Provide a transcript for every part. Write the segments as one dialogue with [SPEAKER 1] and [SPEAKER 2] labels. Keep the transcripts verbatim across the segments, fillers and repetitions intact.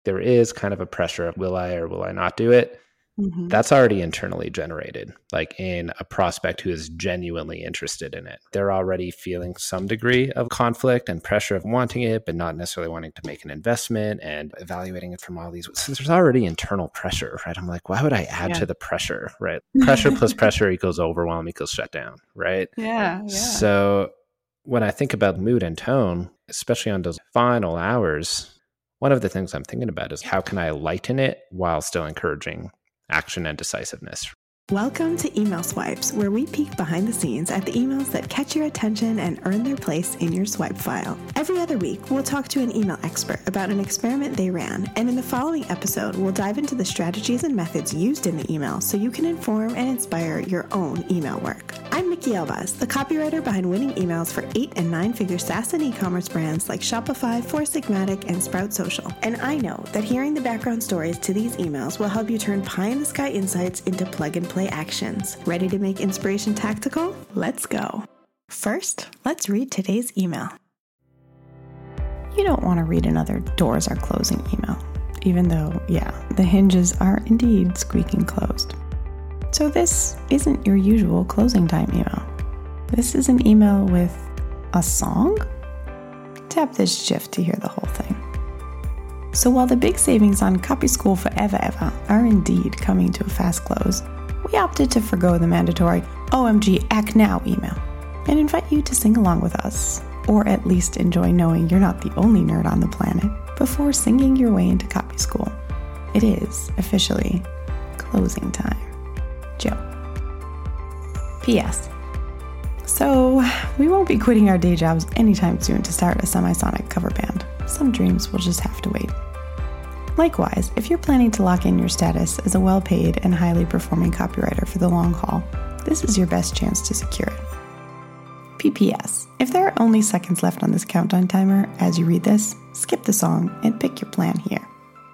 [SPEAKER 1] there is kind of a pressure of will I or will I not do it? Mm-hmm. That's already internally generated, like in a prospect who is genuinely interested in it. They're already feeling some degree of conflict and pressure of wanting it, but not necessarily wanting to make an investment and evaluating it from all these. So there's already internal pressure, right? I'm like, why would I add yeah. to the pressure, right? Pressure plus pressure equals overwhelm equals shutdown, right?
[SPEAKER 2] Yeah, yeah.
[SPEAKER 1] So when I think about mood and tone, especially on those final hours, one of the things I'm thinking about is how can I lighten it while still encouraging action and decisiveness.
[SPEAKER 3] Welcome to Email Swipes, where we peek behind the scenes at the emails that catch your attention and earn their place in your swipe file. Every other week, we'll talk to an email expert about an experiment they ran, and in the following episode, we'll dive into the strategies and methods used in the email so you can inform and inspire your own email work. I'm Mickey Elbaz, the copywriter behind winning emails for eight and nine-figure SaaS and e-commerce brands like Shopify, Four Sigmatic, and Sprout Social. And I know that hearing the background stories to these emails will help you turn pie-in-the-sky insights into plug-and-play actions. Ready to make inspiration tactical? Let's go. First, let's read today's email. You don't want to read another doors are closing email, even though, yeah, the hinges are indeed squeaking closed. So this isn't your usual closing time email. This is an email with a song? Tap this GIF to hear the whole thing. So while the big savings on Copy School Forever Ever are indeed coming to a fast close, we opted to forgo the mandatory O M G Act Now email and invite you to sing along with us, or at least enjoy knowing you're not the only nerd on the planet, before singing your way into Copy School. It is officially closing time. Joe. P S. So, we won't be quitting our day jobs anytime soon to start a Semisonic cover band. Some dreams will just have to wait. Likewise, if you're planning to lock in your status as a well-paid and highly performing copywriter for the long haul, this is your best chance to secure it. P P S. If there are only seconds left on this countdown timer as you read this, skip the song and pick your plan here.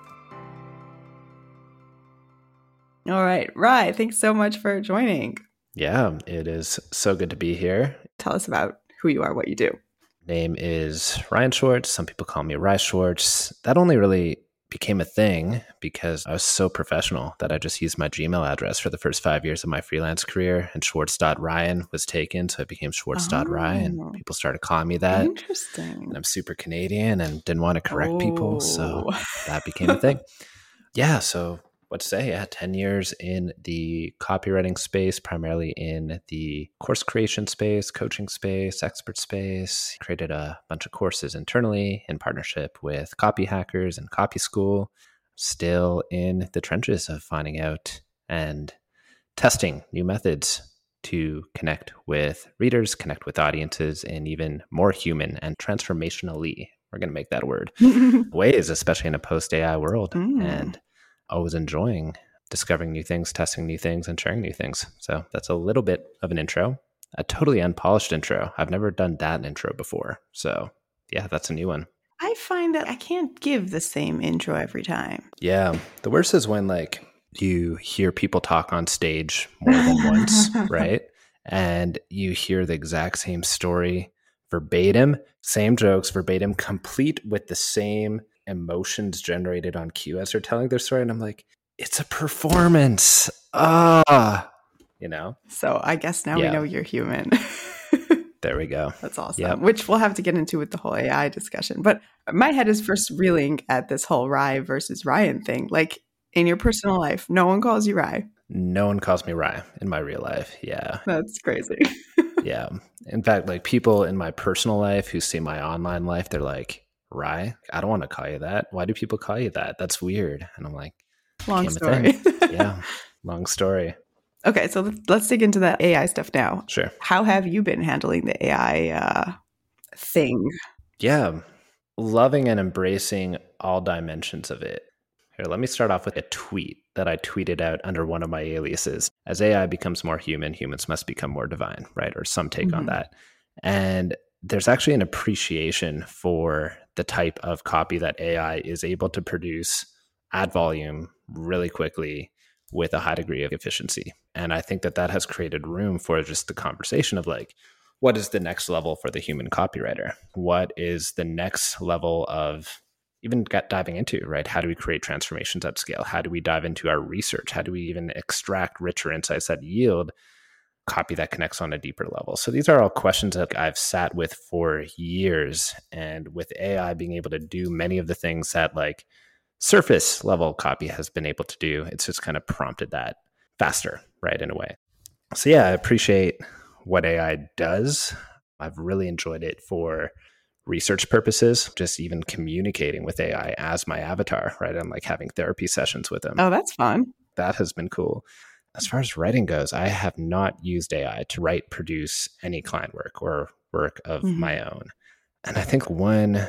[SPEAKER 2] All right, Rye, thanks so much for joining.
[SPEAKER 1] Yeah, it is so good to be here.
[SPEAKER 2] Tell us about who you are, what you do.
[SPEAKER 1] Name is Ryan Schwartz. Some people call me Rye Schwartz. That only really became a thing because I was so professional that I just used my Gmail address for the first five years of my freelance career, and Schwartz dot Ryan was taken, so it became Schwartz dot Ryan. Oh, people started calling me that.
[SPEAKER 2] Interesting.
[SPEAKER 1] And I'm super Canadian and didn't want to correct oh. people, so that became a thing. Yeah, so what to say? Yeah, ten years in the copywriting space, primarily in the course creation space, coaching space, expert space. Created a bunch of courses internally in partnership with Copy Hackers and Copy School. Still in the trenches of finding out and testing new methods to connect with readers, connect with audiences in even more human and transformationally, we're going to make that a word, ways, especially in a post-A I world. Mm. And always enjoying discovering new things, testing new things, and sharing new things. So that's a little bit of an intro, a totally unpolished intro. I've never done that intro before. So yeah, that's a new one.
[SPEAKER 2] I find that I can't give the same intro every time.
[SPEAKER 1] Yeah. The worst is when like you hear people talk on stage more than once, right? And you hear the exact same story verbatim, same jokes verbatim, complete with the same emotions generated on cue as they're telling their story. And I'm like, it's a performance. Ah, you know?
[SPEAKER 2] So I guess now yeah. we know you're human.
[SPEAKER 1] There we go.
[SPEAKER 2] That's awesome.
[SPEAKER 1] Yep.
[SPEAKER 2] Which we'll have to get into with the whole A I discussion. But my head is first reeling at this whole Rye versus Ryan thing. Like in your personal life, no one calls you Rye.
[SPEAKER 1] No one calls me Rye in my real life. Yeah.
[SPEAKER 2] That's crazy.
[SPEAKER 1] Yeah. In fact, like people in my personal life who see my online life, they're like, Rye, I don't want to call you that. Why do people call you that? That's weird. And I'm like,
[SPEAKER 2] long story.
[SPEAKER 1] Yeah, long story.
[SPEAKER 2] Okay, so let's dig into that A I stuff now.
[SPEAKER 1] Sure.
[SPEAKER 2] How have you been handling the A I uh, thing?
[SPEAKER 1] Yeah, loving and embracing all dimensions of it. Here, let me start off with a tweet that I tweeted out under one of my aliases. As A I becomes more human, humans must become more divine, right? Or some take mm-hmm. on that. And there's actually an appreciation for the type of copy that A I is able to produce at volume really quickly with a high degree of efficiency. And I think that that has created room for just the conversation of like, what is the next level for the human copywriter? What is the next level of even got diving into, right? How do we create transformations at scale? How do we dive into our research? How do we even extract richer insights that yield copy that connects on a deeper level? So these are all questions that I've sat with for years. And with A I being able to do many of the things that like surface level copy has been able to do, it's just kind of prompted that faster, right, in a way. So yeah, I appreciate what A I does. I've really enjoyed it for research purposes, just even communicating with A I as my avatar, right? I'm like having therapy sessions with him.
[SPEAKER 2] Oh, that's fun.
[SPEAKER 1] That has been cool. As far as writing goes, I have not used A I to write, produce any client work or work of mm-hmm. my own. And I think one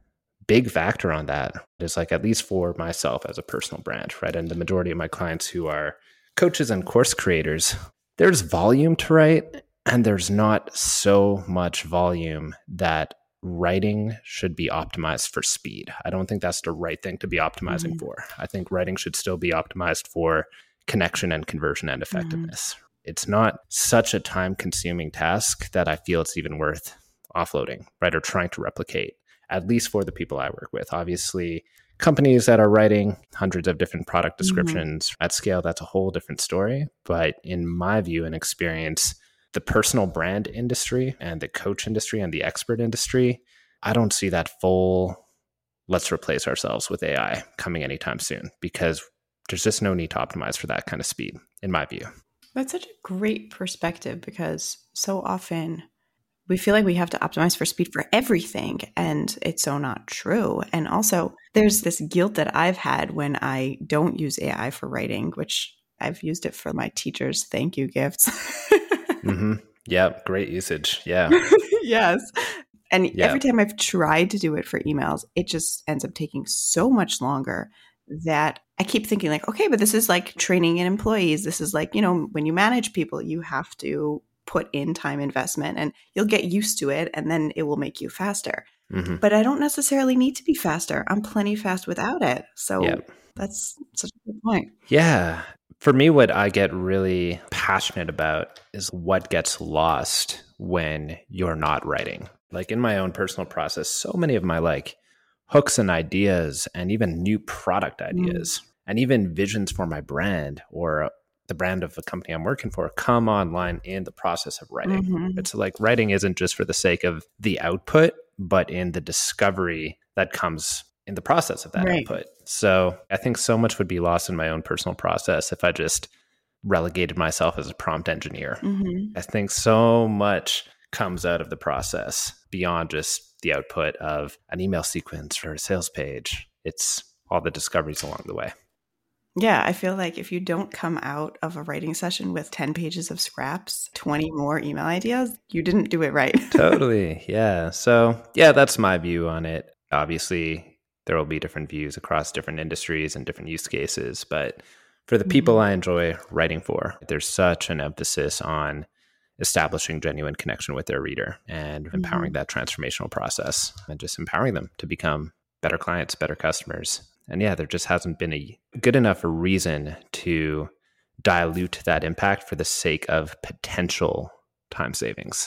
[SPEAKER 1] big factor on that is like, at least for myself as a personal brand, right? And the majority of my clients who are coaches and course creators, there's volume to write, and there's not so much volume that writing should be optimized for speed. I don't think that's the right thing to be optimizing mm-hmm. for. I think writing should still be optimized for connection and conversion and effectiveness. Mm-hmm. It's not such a time-consuming task that I feel it's even worth offloading, right? Or trying to replicate, at least for the people I work with. Obviously, companies that are writing hundreds of different product descriptions mm-hmm. at scale, that's a whole different story. But in my view and experience, the personal brand industry and the coach industry and the expert industry, I don't see that full, let's replace ourselves with A I coming anytime soon, because there's just no need to optimize for that kind of speed, in my view.
[SPEAKER 2] That's such a great perspective, because so often we feel like we have to optimize for speed for everything, and it's so not true. And also, there's this guilt that I've had when I don't use A I for writing, which I've used it for my teachers' thank you gifts.
[SPEAKER 1] mm-hmm. Yeah, great usage. Yeah.
[SPEAKER 2] Yes. And
[SPEAKER 1] yeah.
[SPEAKER 2] every time I've tried to do it for emails, it just ends up taking so much longer that I keep thinking like, okay, but this is like training in employees. This is like, you know, when you manage people, you have to put in time investment and you'll get used to it, and then it will make you faster. Mm-hmm. But I don't necessarily need to be faster. I'm plenty fast without it. So yeah. That's such a good point.
[SPEAKER 1] Yeah. For me, what I get really passionate about is what gets lost when you're not writing. Like in my own personal process, so many of my like hooks and ideas and even new product ideas mm. and even visions for my brand or the brand of the company I'm working for come online in the process of writing. Mm-hmm. It's like writing isn't just for the sake of the output, but in the discovery that comes in the process of that right. output. So I think so much would be lost in my own personal process if I just relegated myself as a prompt engineer. Mm-hmm. I think so much comes out of the process beyond just the output of an email sequence or a sales page. It's all the discoveries along the way.
[SPEAKER 2] Yeah, I feel like if you don't come out of a writing session with ten pages of scraps, twenty more email ideas, you didn't do it right.
[SPEAKER 1] Totally. Yeah. So yeah, that's my view on it. Obviously, there will be different views across different industries and different use cases. But for the people mm-hmm. I enjoy writing for, there's such an emphasis on establishing genuine connection with their reader and mm-hmm. empowering that transformational process and just empowering them to become better clients, better customers. And yeah, there just hasn't been a good enough reason to dilute that impact for the sake of potential time savings.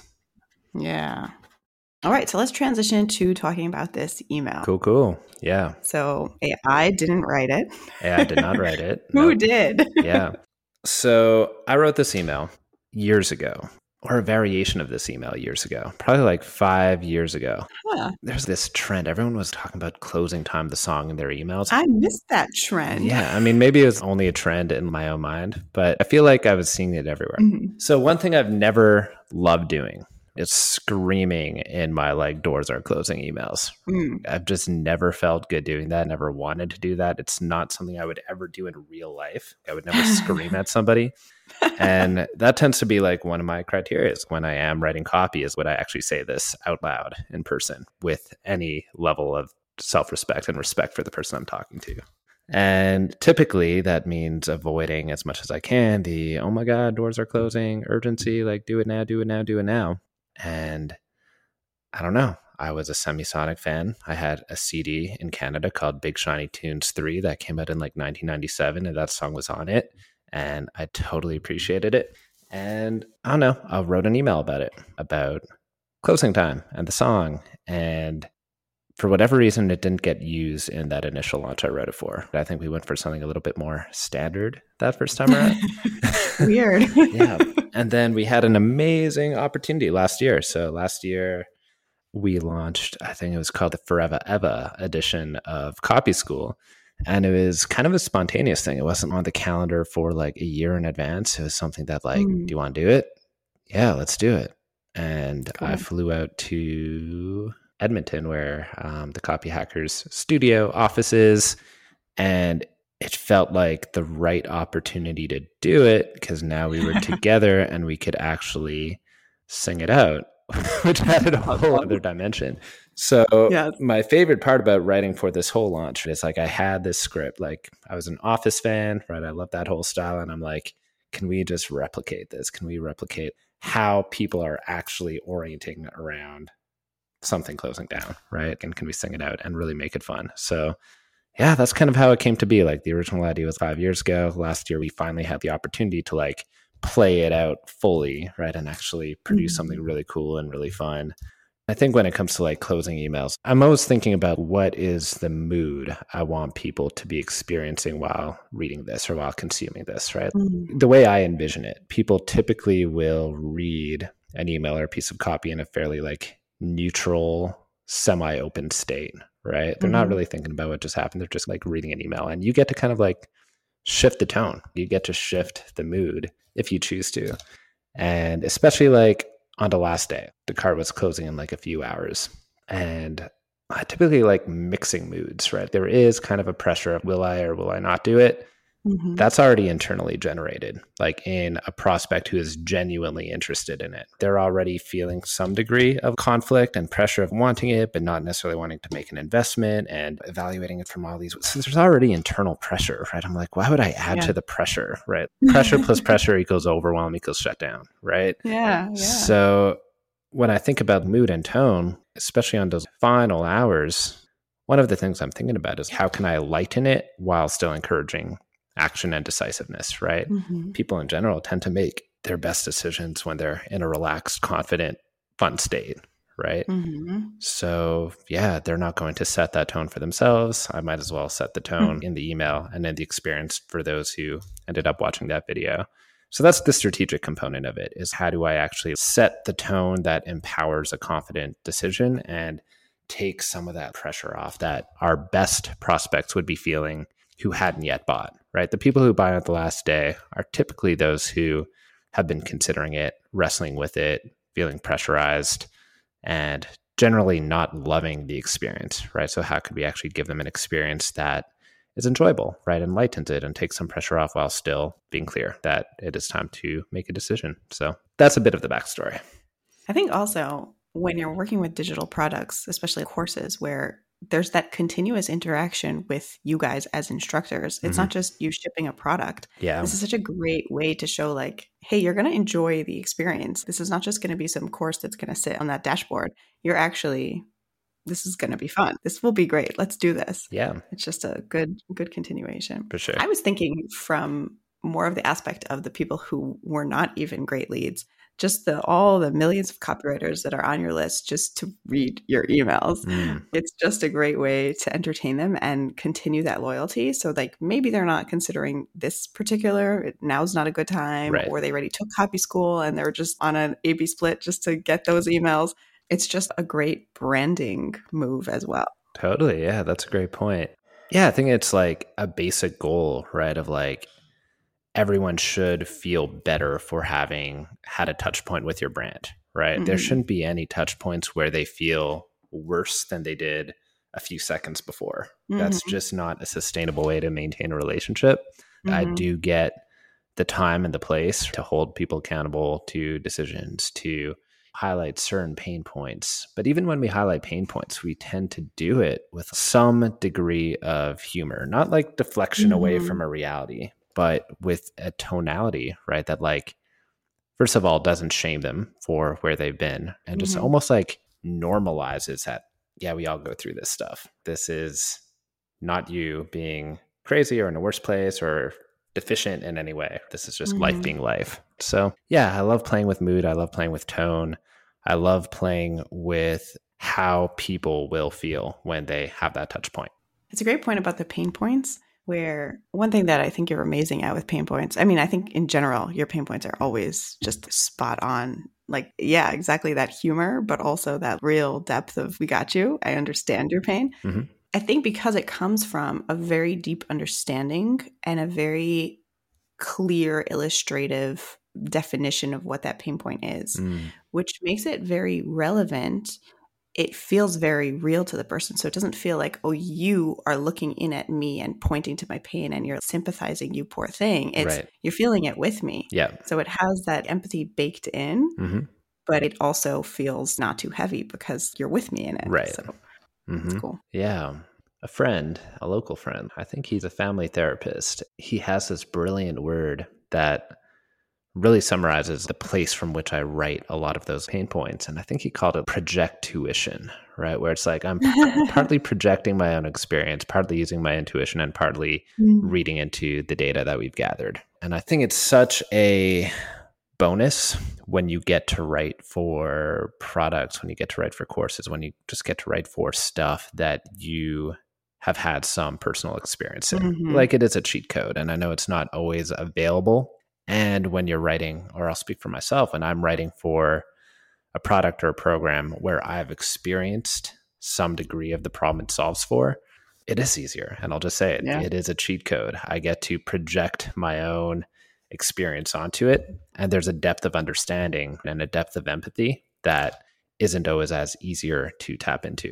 [SPEAKER 2] Yeah. All right. So let's transition to talking about this email.
[SPEAKER 1] Cool, cool. Yeah.
[SPEAKER 2] So A I didn't write it.
[SPEAKER 1] A I did not write it.
[SPEAKER 2] Who
[SPEAKER 1] nope.
[SPEAKER 2] did?
[SPEAKER 1] Yeah. So I wrote this email years ago, or a variation of this email years ago, probably like five years ago. Huh. There's this trend. Everyone was talking about closing time the song in their emails.
[SPEAKER 2] I missed that trend.
[SPEAKER 1] Yeah. I mean, maybe it was only a trend in my own mind, but I feel like I was seeing it everywhere. Mm-hmm. So one thing I've never loved doing is screaming in my like doors are closing emails. Mm. I've just never felt good doing that. Never wanted to do that. It's not something I would ever do in real life. I would never scream at somebody. And that tends to be like one of my criteria when I am writing copy is would I actually say this out loud in person with any level of self-respect and respect for the person I'm talking to. And typically that means avoiding as much as I can the, oh my God, doors are closing, urgency, like do it now, do it now, do it now. And I don't know. I was a Semisonic fan. I had a C D in Canada called Big Shiny Tunes three that came out in like nineteen ninety-seven, and that song was on it. And I totally appreciated it. And I don't know, I wrote an email about it, about closing time and the song. And for whatever reason, it didn't get used in that initial launch I wrote it for. I think we went for something a little bit more standard that first time around.
[SPEAKER 2] Weird.
[SPEAKER 1] Yeah. And then we had an amazing opportunity last year. So last year we launched, I think it was called the Forever Ever edition of Copy School. And it was kind of a spontaneous thing. It wasn't on the calendar for like a year in advance. It was something that like, mm. do you want to do it? Yeah, let's do it. And cool. I flew out to Edmonton, where um, the Copy Hackers studio office is, and it felt like the right opportunity to do it because now we were together and we could actually sing it out, which added a whole other dimension. So yes. My favorite part about writing for this whole launch is like I had this script, like I was an Office fan, right? I love that whole style. And I'm like, can we just replicate this? Can we replicate how people are actually orienting around something closing down, right? And can we sing it out and really make it fun? So yeah, that's kind of how it came to be. Like the original idea was five years ago. Last year, we finally had the opportunity to like play it out fully, right? And actually produce mm-hmm. something really cool and really fun. I think when it comes to like closing emails, I'm always thinking about what is the mood I want people to be experiencing while reading this or while consuming this, right? Mm-hmm. The way I envision it, people typically will read an email or a piece of copy in a fairly like neutral, semi-open state, right? They're mm-hmm. not really thinking about what just happened. They're just like reading an email, and you get to kind of like shift the tone. You get to shift the mood if you choose to. And especially like on the last day, the cart was closing in like a few hours. And I typically like mixing moods, right? There is kind of a pressure of will I or will I not do it? Mm-hmm. That's already internally generated, like in a prospect who is genuinely interested in it. They're already feeling some degree of conflict and pressure of wanting it, but not necessarily wanting to make an investment and evaluating it from all these. So there's already internal pressure, right? I'm like, why would I add yeah. to the pressure, right? Pressure plus pressure equals overwhelm equals shutdown, right?
[SPEAKER 2] Yeah, yeah.
[SPEAKER 1] So when I think about mood and tone, especially on those final hours, one of the things I'm thinking about is how can I lighten it while still encouraging action and decisiveness, right? Mm-hmm. People in general tend to make their best decisions when they're in a relaxed, confident, fun state, right? Mm-hmm. So yeah, they're not going to set that tone for themselves. I might as well set the tone mm-hmm. in the email and in the experience for those who ended up watching that video. So that's the strategic component of it, is how do I actually set the tone that empowers a confident decision and take some of that pressure off that our best prospects would be feeling who hadn't yet bought, right? The people who buy on the last day are typically those who have been considering it, wrestling with it, feeling pressurized, and generally not loving the experience, right? So how could we actually give them an experience that is enjoyable, right? And lightens it and takes some pressure off while still being clear that it is time to make a decision. So that's a bit of the backstory.
[SPEAKER 2] I think also when you're working with digital products, especially courses where there's that continuous interaction with you guys as instructors. It's mm-hmm. not just you shipping a product.
[SPEAKER 1] Yeah.
[SPEAKER 2] This is such a great way to show like, hey, you're going to enjoy the experience. This is not just going to be some course that's going to sit on that dashboard. You're actually, this is going to be fun. This will be great. Let's do this.
[SPEAKER 1] Yeah.
[SPEAKER 2] It's just a good, good continuation.
[SPEAKER 1] For sure.
[SPEAKER 2] I was thinking from more of the aspect of the people who were not even great leads, just the all the millions of copywriters that are on your list just to read your emails. Mm. It's just a great way to entertain them and continue that loyalty. So like maybe they're not considering this particular, now's not a good time,
[SPEAKER 1] right.
[SPEAKER 2] or they already took Copy School and they're just on an A B split just to get those emails. It's just a great branding move as well.
[SPEAKER 1] Totally. Yeah, that's a great point. Yeah, I think it's like a basic goal, right? Of like, everyone should feel better for having had a touch point with your brand, right? Mm-hmm. There shouldn't be any touch points where they feel worse than they did a few seconds before. Mm-hmm. That's just not a sustainable way to maintain a relationship. Mm-hmm. I do get the time and the place to hold people accountable to decisions, to highlight certain pain points. But even when we highlight pain points, we tend to do it with some degree of humor, not like deflection mm-hmm. away from a reality, but with a tonality, right? That like, first of all, doesn't shame them for where they've been and just mm-hmm. almost like normalizes that, yeah, we all go through this stuff. This is not you being crazy or in a worse place or deficient in any way. This is just mm-hmm. life being life. So yeah, I love playing with mood. I love playing with tone. I love playing with how people will feel when they have that touch point.
[SPEAKER 2] It's a great point about the pain points, where one thing that I think you're amazing at with pain points, I mean, I think in general, your pain points are always just spot on. Like, yeah, exactly that humor, but also that real depth of, we got you. I understand your pain.
[SPEAKER 1] Mm-hmm.
[SPEAKER 2] I think because it comes from a very deep understanding and a very clear illustrative definition of what that pain point is,
[SPEAKER 1] Mm.
[SPEAKER 2] which makes it very relevant. It feels very real to the person. So it doesn't feel like, oh, you are looking in at me and pointing to my pain and you're sympathizing, you poor thing. It's
[SPEAKER 1] Right.
[SPEAKER 2] You're feeling it with me.
[SPEAKER 1] Yeah.
[SPEAKER 2] So it has that empathy baked in,
[SPEAKER 1] Mm-hmm.
[SPEAKER 2] but it also feels not too heavy because you're with me in it.
[SPEAKER 1] Right.
[SPEAKER 2] So
[SPEAKER 1] Mm-hmm.
[SPEAKER 2] it's cool.
[SPEAKER 1] Yeah. A friend, a local friend, I think he's a family therapist. He has this brilliant word that really summarizes the place from which I write a lot of those pain points. And I think he called it projectuition, right? Where it's like I'm partly projecting my own experience, partly using my intuition, and partly
[SPEAKER 2] Mm.
[SPEAKER 1] reading into the data that we've gathered. And I think it's such a bonus when you get to write for products, when you get to write for courses, when you just get to write for stuff that you have had some personal experience in.
[SPEAKER 2] Mhm.
[SPEAKER 1] Like, it is a cheat code, and I know it's not always available. And when you're writing, or I'll speak for myself, when I'm writing for a product or a program where I've experienced some degree of the problem it solves for, it is easier. And I'll just say it,
[SPEAKER 2] Yeah.
[SPEAKER 1] it is a cheat code. I get to project my own experience onto it. And there's a depth of understanding and a depth of empathy that isn't always as easier to tap into.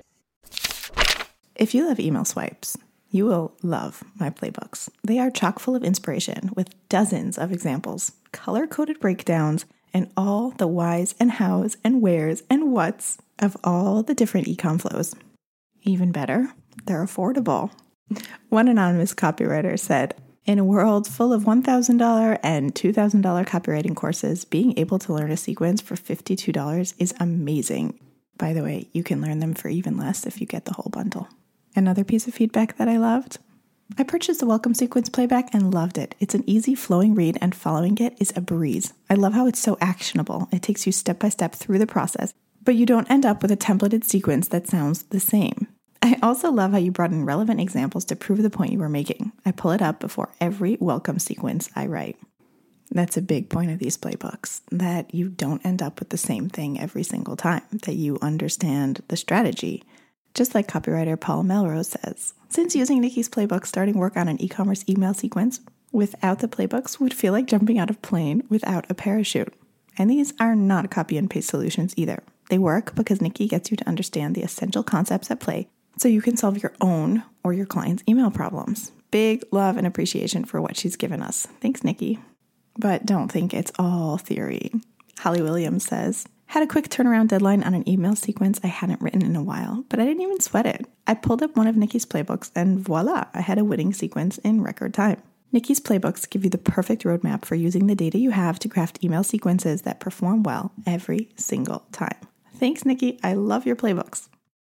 [SPEAKER 3] If you love email swipes, you will love my playbooks. They are chock full of inspiration with dozens of examples, color-coded breakdowns, and all the whys and hows and wheres and whats of all the different e-com flows. Even better, they're affordable. One anonymous copywriter said, in a world full of one thousand dollars and two thousand dollars copywriting courses, being able to learn a sequence for fifty-two dollars is amazing. By the way, you can learn them for even less if you get the whole bundle. Another piece of feedback that I loved, I purchased the Welcome Sequence Playback and loved it. It's an easy flowing read and following it is a breeze. I love how it's so actionable. It takes you step by step through the process, but you don't end up with a templated sequence that sounds the same. I also love how you brought in relevant examples to prove the point you were making. I pull it up before every welcome sequence I write. That's a big point of these playbooks, that you don't end up with the same thing every single time, that you understand the strategy. Just like copywriter Paul Melrose says, since using Nikki's playbook, starting work on an e-commerce email sequence without the playbooks would feel like jumping out of a plane without a parachute. And these are not copy and paste solutions either. They work because Nikki gets you to understand the essential concepts at play so you can solve your own or your client's email problems. Big love and appreciation for what she's given us. Thanks, Nikki. But don't think it's all theory. Holly Williams says, had a quick turnaround deadline on an email sequence I hadn't written in a while, but I didn't even sweat it. I pulled up one of Nikki's playbooks and voila, I had a winning sequence in record time. Nikki's playbooks give you the perfect roadmap for using the data you have to craft email sequences that perform well every single time. Thanks, Nikki. I love your playbooks.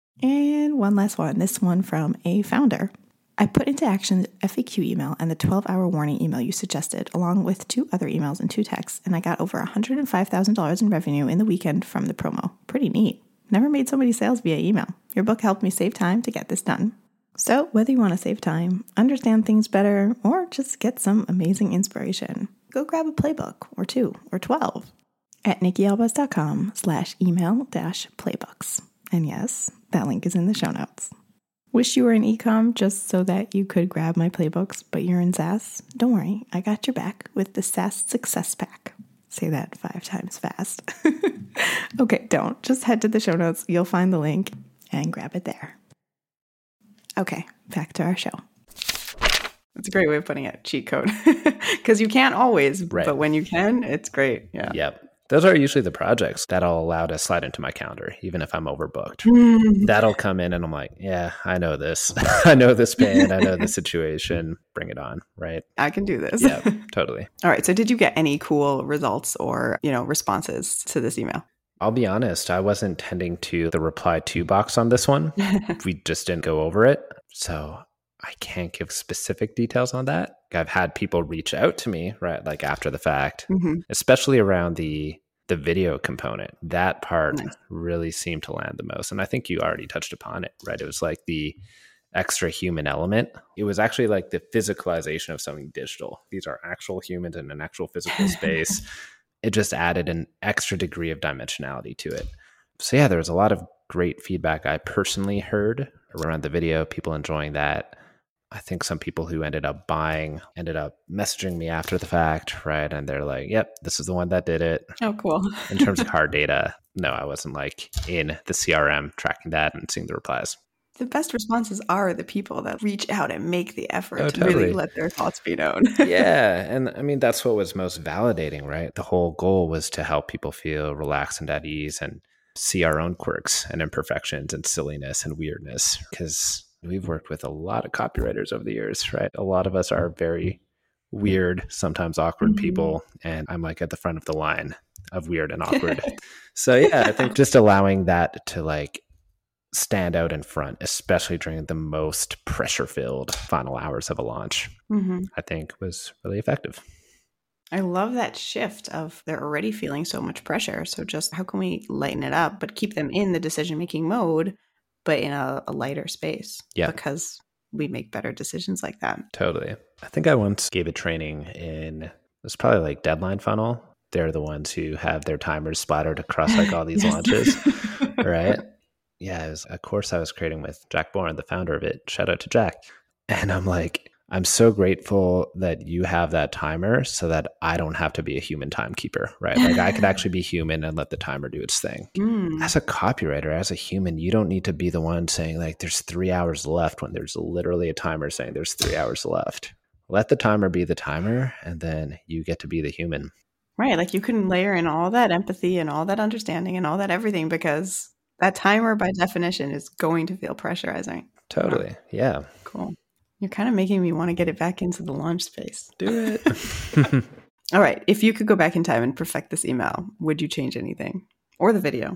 [SPEAKER 3] And one last one, this one from a founder. I put into action the F A Q email and the twelve-hour warning email you suggested, along with two other emails and two texts, and I got over one hundred five thousand dollars in revenue in the weekend from the promo. Pretty neat. Never made so many sales via email. Your book helped me save time to get this done. So whether you want to save time, understand things better, or just get some amazing inspiration, go grab a playbook or two or twelve at nikkialbas.com slash email dash playbooks. And yes, that link is in the show notes. Wish you were in e-com just so that you could grab my playbooks, but you're in SaaS? Don't worry, I got your back with the SaaS Success Pack. Say that five times fast. Okay, don't. Just head to the show notes. You'll find the link and grab it there. Okay, back to our show.
[SPEAKER 2] It's a great way of putting it, cheat code. Because you can't always,
[SPEAKER 1] Right.
[SPEAKER 2] but when you can, it's great. Yeah.
[SPEAKER 1] Yep. Those are usually the projects that I'll allow to slide into my calendar, even if I'm overbooked. That'll come in and I'm like, yeah, I know this. I know this pain. I know the situation. Bring it on, right?
[SPEAKER 2] I can do this.
[SPEAKER 1] Yeah, totally.
[SPEAKER 2] All right. So did you get any cool results or, you know, responses to this email?
[SPEAKER 1] I'll be honest, I wasn't tending to the reply to box on this one. We just didn't go over it. So I can't give specific details on that. I've had people reach out to me, right, like after the fact,
[SPEAKER 2] Mm-hmm.
[SPEAKER 1] especially around the the video component. That part
[SPEAKER 2] Nice.
[SPEAKER 1] really seemed to land the most. And I think you already touched upon it, right? It was like the extra human element. It was actually like the physicalization of something digital. These are actual humans in an actual physical space. It just added an extra degree of dimensionality to it. So yeah, there was a lot of great feedback I personally heard around the video, people enjoying that. I think some people who ended up buying ended up messaging me after the fact, right? And they're like, yep, this is the one that did it.
[SPEAKER 2] Oh, cool.
[SPEAKER 1] In terms of hard data, no, I wasn't like in the C R M tracking that and seeing the replies.
[SPEAKER 2] The best responses are the people that reach out and make the effort
[SPEAKER 1] Oh,
[SPEAKER 2] to
[SPEAKER 1] totally.
[SPEAKER 2] really let their thoughts be known.
[SPEAKER 1] Yeah. And I mean, that's what was most validating, right? The whole goal was to help people feel relaxed and at ease and see our own quirks and imperfections and silliness and weirdness. Because we've worked with a lot of copywriters over the years, right? A lot of us are very weird, sometimes awkward
[SPEAKER 2] Mm-hmm.
[SPEAKER 1] people. And I'm like at the front of the line of weird and awkward. So yeah, I think just allowing that to like stand out in front, especially during the most pressure-filled final hours of a launch,
[SPEAKER 2] Mm-hmm.
[SPEAKER 1] I think was really effective.
[SPEAKER 2] I love that shift of they're already feeling so much pressure. So just how can we lighten it up, but keep them in the decision-making mode, but in a, a lighter space?
[SPEAKER 1] Yeah.
[SPEAKER 2] Because we make better decisions like that.
[SPEAKER 1] Totally. I think I once gave a training in, it was probably like Deadline Funnel. They're the ones who have their timers splattered across like all these
[SPEAKER 2] Yes.
[SPEAKER 1] launches, right? Yeah, it was a course I was creating with Jack Bourne, the founder of it. Shout out to Jack. And I'm like, I'm so grateful that you have that timer so that I don't have to be a human timekeeper, right? Like I could actually be human and let the timer do its thing.
[SPEAKER 2] Mm.
[SPEAKER 1] As a copywriter, as a human, you don't need to be the one saying like there's three hours left when there's literally a timer saying there's three hours left. Let the timer be the timer and then you get to be the human.
[SPEAKER 2] Right. Like you can layer in all that empathy and all that understanding and all that everything because that timer by definition is going to feel pressurizing.
[SPEAKER 1] Totally. Yeah.
[SPEAKER 2] Cool. You're kind of making me want to get it back into the launch space.
[SPEAKER 1] Do it.
[SPEAKER 2] All right. If you could go back in time and perfect this email, would you change anything? Or the video?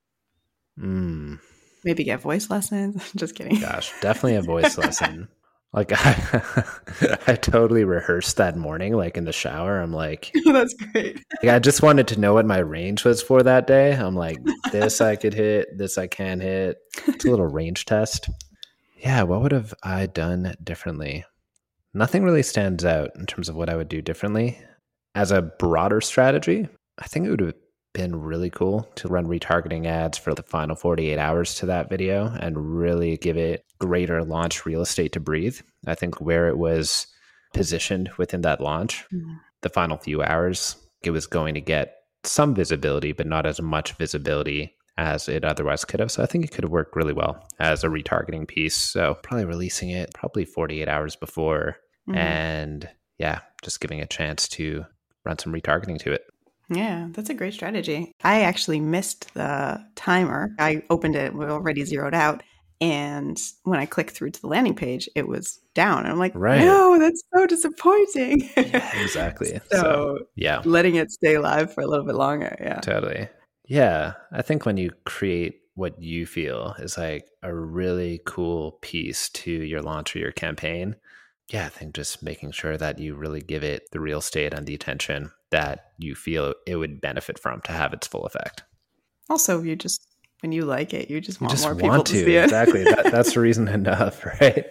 [SPEAKER 1] Mm,
[SPEAKER 2] Maybe get voice lessons? Just kidding.
[SPEAKER 1] gosh, definitely a voice lesson. Like I, I totally rehearsed that morning, like in the shower. I'm like,
[SPEAKER 2] That's great.
[SPEAKER 1] like, I just wanted to know what my range was for that day. I'm like, this I could hit, this I can hit. It's a little range test. Yeah, what would have I done differently? Nothing really stands out in terms of what I would do differently. As a broader strategy, I think it would have been really cool to run retargeting ads for the final forty-eight hours to that video and really give it greater launch real estate to breathe. I think where it was positioned within that launch,
[SPEAKER 2] Mm.
[SPEAKER 1] the final few hours, it was going to get some visibility, but not as much visibility as it otherwise could have. So I think it could have worked really well as a retargeting piece. So probably releasing it probably forty-eight hours before
[SPEAKER 2] Mhm.
[SPEAKER 1] and yeah, just giving a chance to run some retargeting to it.
[SPEAKER 2] Yeah, that's a great strategy. I actually missed the timer. I opened it, we already zeroed out. And when I clicked through to the landing page, it was down. And I'm like,
[SPEAKER 1] Right.
[SPEAKER 2] no, that's so disappointing.
[SPEAKER 1] Yeah, exactly.
[SPEAKER 2] so,
[SPEAKER 1] So yeah,
[SPEAKER 2] letting it stay live for a little bit longer. Yeah.
[SPEAKER 1] totally. Yeah, I think when you create what you feel is like a really cool piece to your launch or your campaign, yeah, I think just making sure that you really give it the real estate and the attention that you feel it would benefit from to have its full effect.
[SPEAKER 2] Also, you just, when you like it, you just
[SPEAKER 1] You
[SPEAKER 2] want
[SPEAKER 1] just
[SPEAKER 2] more people
[SPEAKER 1] want
[SPEAKER 2] to,
[SPEAKER 1] to,
[SPEAKER 2] see it.
[SPEAKER 1] exactly. That, that's reason enough, right?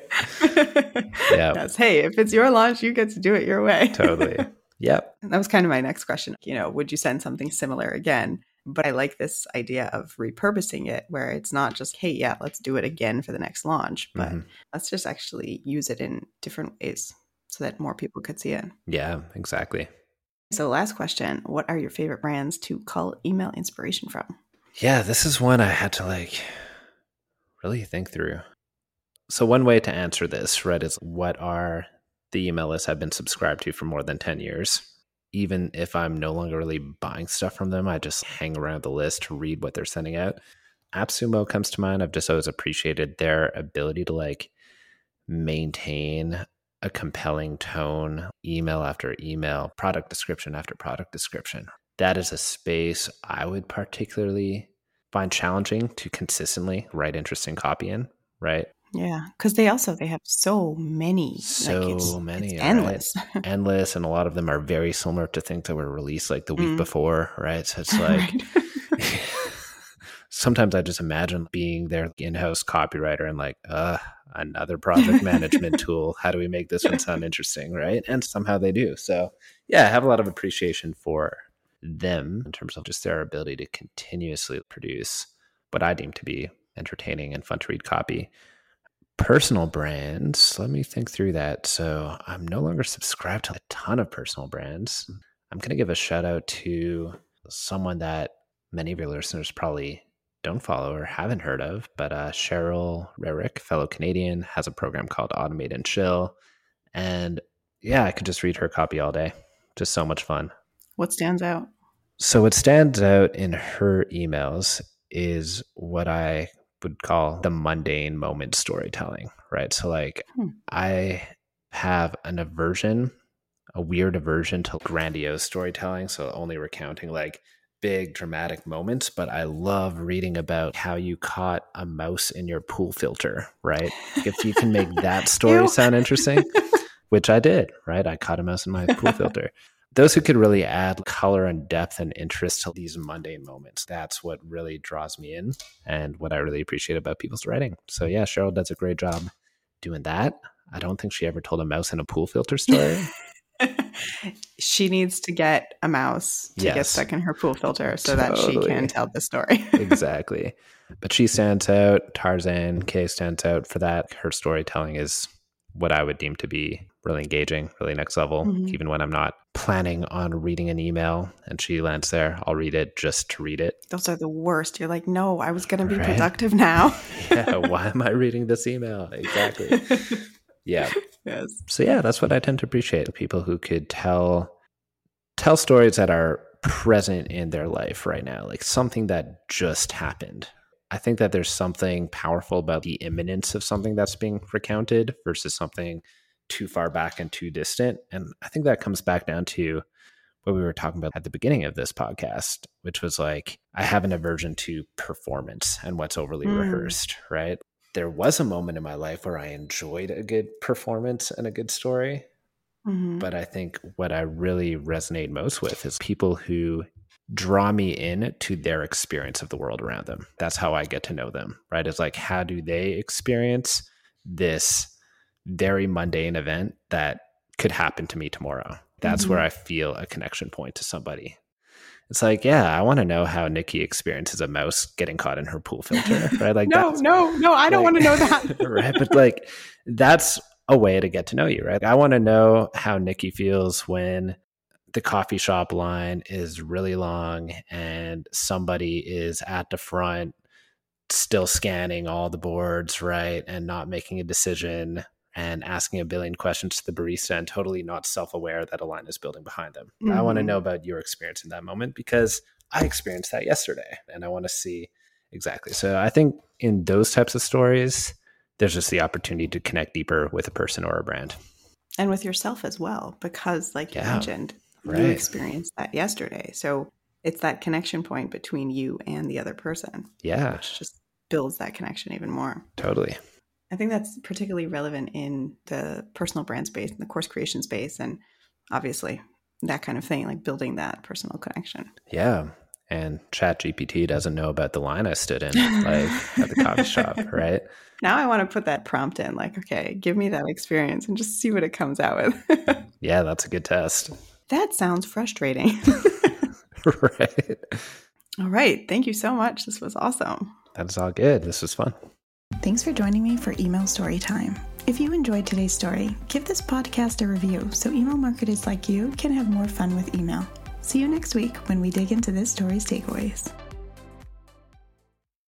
[SPEAKER 1] Yeah.
[SPEAKER 2] Yes. Hey, if it's your launch, you get to do it your way.
[SPEAKER 1] Totally. Yep.
[SPEAKER 2] That was kind of my next question. You know, would you send something similar again? But I like this idea of repurposing it where it's not just, hey, yeah, let's do it again for the next launch, but
[SPEAKER 1] Mhm.
[SPEAKER 2] let's just actually use it in different ways so that more people could see it.
[SPEAKER 1] Yeah, exactly.
[SPEAKER 2] So last question, what are your favorite brands to cull email inspiration from?
[SPEAKER 1] Yeah, this is one I had to like really think through. So one way to answer this, right, is what are the email lists I've been subscribed to for more than ten years? Even if I'm no longer really buying stuff from them, I just hang around the list to read what they're sending out. AppSumo comes to mind. I've just always appreciated their ability to like maintain a compelling tone, email after email, product description after product description. That is a space I would particularly find challenging to consistently write interesting copy in, right?
[SPEAKER 2] Yeah, because they also they have so many,
[SPEAKER 1] So
[SPEAKER 2] like it's,
[SPEAKER 1] many,
[SPEAKER 2] it's
[SPEAKER 1] right?
[SPEAKER 2] endless.
[SPEAKER 1] Endless, and a lot of them are very similar to things that were released like the week
[SPEAKER 2] Mm.
[SPEAKER 1] before, right? So it's like
[SPEAKER 2] Right.
[SPEAKER 1] sometimes I just imagine being their in-house copywriter and like, uh, another project management tool. How do we make this one sound interesting, right? And somehow they do. So yeah, I have a lot of appreciation for them in terms of just their ability to continuously produce what I deem to be entertaining and fun to read copy. Personal brands, let me think through that. So I'm no longer subscribed to a ton of personal brands. I'm going to give a shout out to someone that many of your listeners probably don't follow or haven't heard of, but uh, Cheryl Rarick, fellow Canadian, has a program called Automate and Chill. And yeah, I could just read her copy all day. Just so much fun.
[SPEAKER 2] What stands out?
[SPEAKER 1] So what stands out in her emails is what I would call the mundane moment storytelling, right? So like
[SPEAKER 2] Hmm.
[SPEAKER 1] I have an aversion, a weird aversion to grandiose storytelling. So only recounting like big dramatic moments, but I love reading about how you caught a mouse in your pool filter, right? If you can make that story
[SPEAKER 2] Ew.
[SPEAKER 1] sound interesting, which I did, right? I caught a mouse in my pool filter. Those who could really add color and depth and interest to these mundane moments. That's what really draws me in and what I really appreciate about people's writing. So yeah, Cheryl does a great job doing that. I don't think she ever told a mouse in a pool filter story.
[SPEAKER 2] She needs to get a mouse to
[SPEAKER 1] Yes.
[SPEAKER 2] get stuck in her pool filter so that she
[SPEAKER 1] Totally.
[SPEAKER 2] can tell the story.
[SPEAKER 1] Exactly. But she stands out. Tarzan K stands out for that. Her storytelling is what I would deem to be really engaging, really next level.
[SPEAKER 2] Mhm.
[SPEAKER 1] Even when I'm not planning on reading an email and she lands there, I'll read it just to read it.
[SPEAKER 2] Those are the worst. You're like, no, I was going to be
[SPEAKER 1] Right?
[SPEAKER 2] productive now.
[SPEAKER 1] Yeah, why am I reading this email? Exactly. Yeah.
[SPEAKER 2] Yes.
[SPEAKER 1] So yeah, that's what I tend to appreciate. People who could tell tell stories that are present in their life right now, like something that just happened. I think that there's something powerful about the imminence of something that's being recounted versus something too far back and too distant. And I think that comes back down to what we were talking about at the beginning of this podcast, which was like, I have an aversion to performance and what's overly
[SPEAKER 2] Mm.
[SPEAKER 1] rehearsed, right? There was a moment in my life where I enjoyed a good performance and a good story.
[SPEAKER 2] Mhm.
[SPEAKER 1] But I think what I really resonate most with is people who draw me in to their experience of the world around them. That's how I get to know them, right? It's like, how do they experience this very mundane event that could happen to me tomorrow? That's
[SPEAKER 2] Mhm.
[SPEAKER 1] where I feel a connection point to somebody. It's like, yeah, I want to know how Nikki experiences a mouse getting caught in her pool filter, right? Like,
[SPEAKER 2] no,
[SPEAKER 1] that's,
[SPEAKER 2] no, no, I don't
[SPEAKER 1] like-
[SPEAKER 2] want to know that.
[SPEAKER 1] right? But like, that's a way to get to know you, right? I want to know how Nikki feels when the coffee shop line is really long and somebody is at the front still scanning all the boards, right? And not making a decision and asking a billion questions to the barista and totally not self-aware that a line is building behind them. I want to
[SPEAKER 2] Mhm.
[SPEAKER 1] know about your experience in that moment because I experienced that yesterday and I want to see exactly. So I think in those types of stories, there's just the opportunity to connect deeper with a person or a brand.
[SPEAKER 2] And with yourself as well, because like you
[SPEAKER 1] Yeah,
[SPEAKER 2] mentioned,
[SPEAKER 1] right.
[SPEAKER 2] you experienced that yesterday. So it's that connection point between you and the other person,
[SPEAKER 1] Yeah,
[SPEAKER 2] which just builds that connection even more.
[SPEAKER 1] totally.
[SPEAKER 2] I think that's particularly relevant in the personal brand space and the course creation space. And obviously that kind of thing, like building that personal connection.
[SPEAKER 1] Yeah. And ChatGPT doesn't know about the line I stood in, like at the coffee shop, right?
[SPEAKER 2] Now I want to put that prompt in, like, okay, give me that experience and just see what it comes out with.
[SPEAKER 1] Yeah, that's a good test.
[SPEAKER 2] That sounds frustrating.
[SPEAKER 1] Right.
[SPEAKER 2] All right. Thank you so much. This was awesome.
[SPEAKER 1] That's all good. This was fun.
[SPEAKER 3] Thanks for joining me for Email Story Time. If you enjoyed today's story, give this podcast a review so email marketers like you can have more fun with email. See you next week when we dig into this story's takeaways.